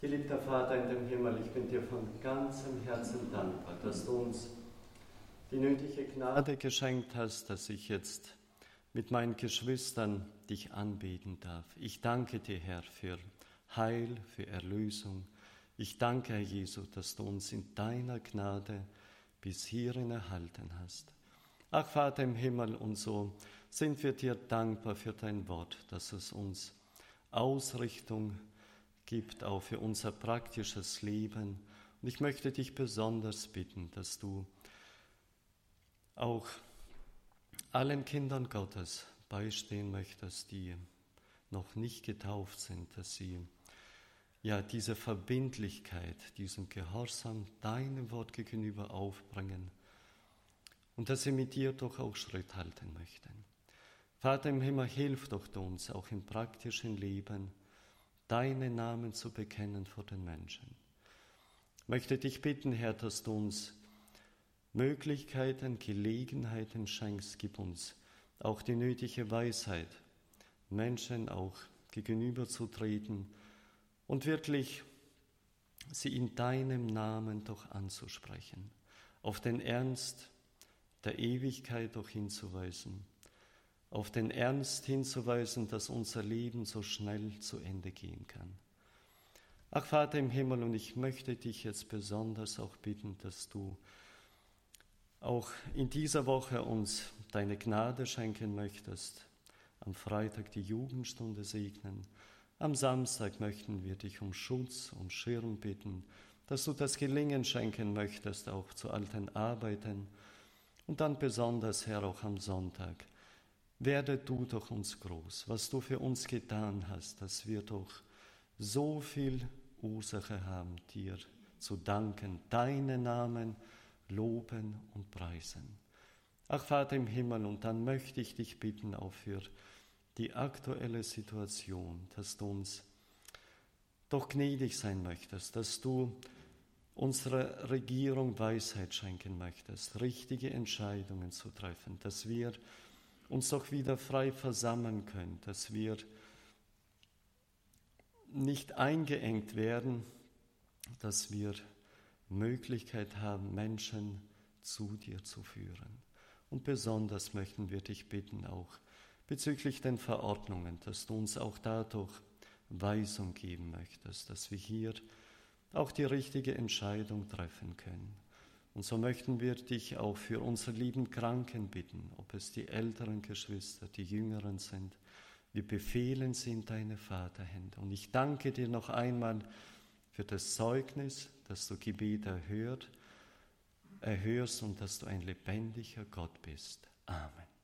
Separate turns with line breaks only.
Geliebter Vater in dem Himmel, ich bin dir von ganzem Herzen dankbar, dass du uns die nötige Gnade geschenkt hast, dass ich jetzt mit meinen Geschwistern dich anbeten darf. Ich danke dir, Herr, für Heil, für Erlösung. Ich danke, Herr Jesu, dass du uns in deiner Gnade bis hierhin erhalten hast. Ach, Vater im Himmel, und so sind wir dir dankbar für dein Wort, dass es uns Ausrichtung gibt, auch für unser praktisches Leben. Und ich möchte dich besonders bitten, dass du auch allen Kindern Gottes beistehen möchtest, die noch nicht getauft sind, dass sie diese Verbindlichkeit, diesen Gehorsam deinem Wort gegenüber aufbringen und dass sie mit dir doch auch Schritt halten möchten. Vater im Himmel, hilf doch uns auch im praktischen Leben, deinen Namen zu bekennen vor den Menschen. Ich möchte dich bitten, Herr, dass du uns Möglichkeiten, Gelegenheiten schenkst, gib uns auch die nötige Weisheit, Menschen auch gegenüberzutreten und wirklich sie in deinem Namen doch anzusprechen, auf den Ernst der Ewigkeit doch hinzuweisen, auf den Ernst hinzuweisen, dass unser Leben so schnell zu Ende gehen kann. Ach, Vater im Himmel, und ich möchte dich jetzt besonders auch bitten, dass du auch in dieser Woche uns deine Gnade schenken möchtest. Am Freitag die Jugendstunde segnen. Am Samstag möchten wir dich um Schutz, um Schirm bitten, dass du das Gelingen schenken möchtest, auch zu alten Arbeiten. Und dann besonders, Herr, auch am Sonntag. Werde du doch uns groß, was du für uns getan hast, dass wir doch so viel Ursache haben, dir zu danken, deinen Namen loben und preisen. Ach, Vater im Himmel, und dann möchte ich dich bitten auch für die aktuelle Situation, dass du uns doch gnädig sein möchtest, dass du unserer Regierung Weisheit schenken möchtest, richtige Entscheidungen zu treffen, dass wir uns doch wieder frei versammeln können, dass wir nicht eingeengt werden, dass wir Möglichkeit haben, Menschen zu dir zu führen. Und besonders möchten wir dich bitten, auch bezüglich den Verordnungen, dass du uns auch dadurch Weisung geben möchtest, dass wir hier auch die richtige Entscheidung treffen können. Und so möchten wir dich auch für unsere lieben Kranken bitten, ob es die älteren Geschwister, die jüngeren sind. Wir befehlen sie in deine Vaterhände. Und ich danke dir noch einmal für das Zeugnis, dass du Gebet erhörst und dass du ein lebendiger Gott bist. Amen.